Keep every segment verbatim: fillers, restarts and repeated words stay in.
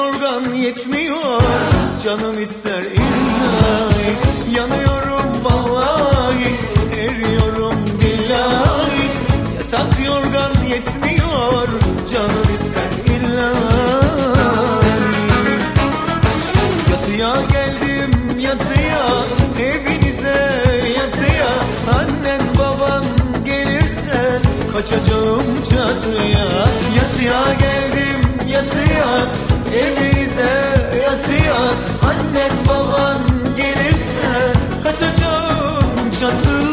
yorgan yetmiyor, canım ister illahi. Yanıyorum vallahi, eriyorum billahi. Yatak yorgan yetmiyor, canım ister illahi. Yatıya geldim yatıya, evinize yatıya. Annen baban gelirse kaçacağım çatıya. Yatıya geldim yatıya, evinize yatıya. Annen baban gelirse kaçacağım çatıya.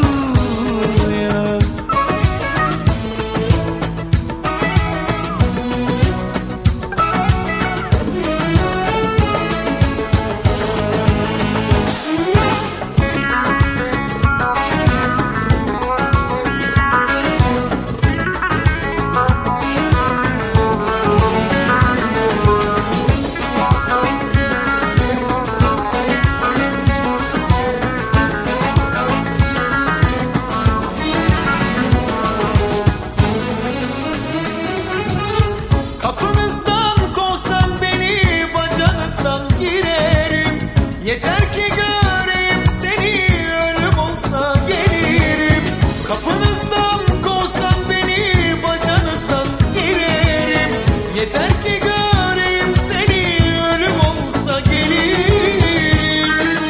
Kapınızdan kovsan beni, bacanızdan girerim. Yeter ki göreyim seni, ölüm olsa gelirim. Kapınızdan kovsan beni, bacanızdan girerim. Yeter ki göreyim seni, ölüm olsa gelirim.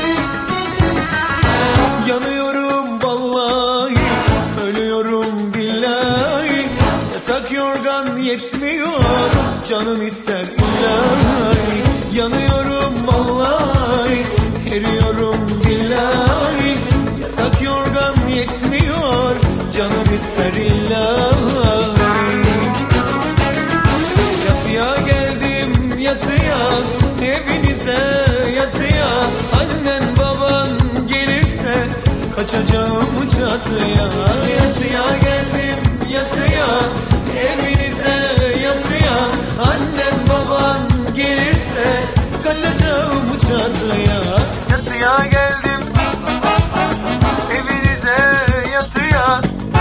Yanıyorum vallahi, ölüyorum billahi. Yatak yorgan yetmiyor, canım ister illahi. Yanıyorum vallahi, eriyorum billahi. Yatak yorgan yetmiyor, canım ister illahi. Yatıya geldim yatıya, evinize yatıya. Annen baban gelirse kaçacağım çatıya. Yatıya geldim yatıya, evinize yatıya. Annen baban gelirse kaçacağım çatıya. Yatıya geldim evinize yatıya.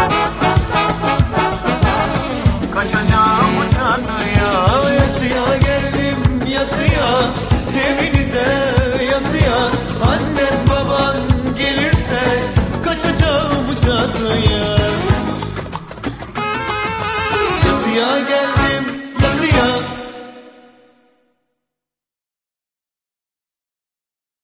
Kaçacağım çatıya. Yatıya geldim yatıya, evinize yatıya. Annen baban gelirse kaçacağım çatıya. Yatıya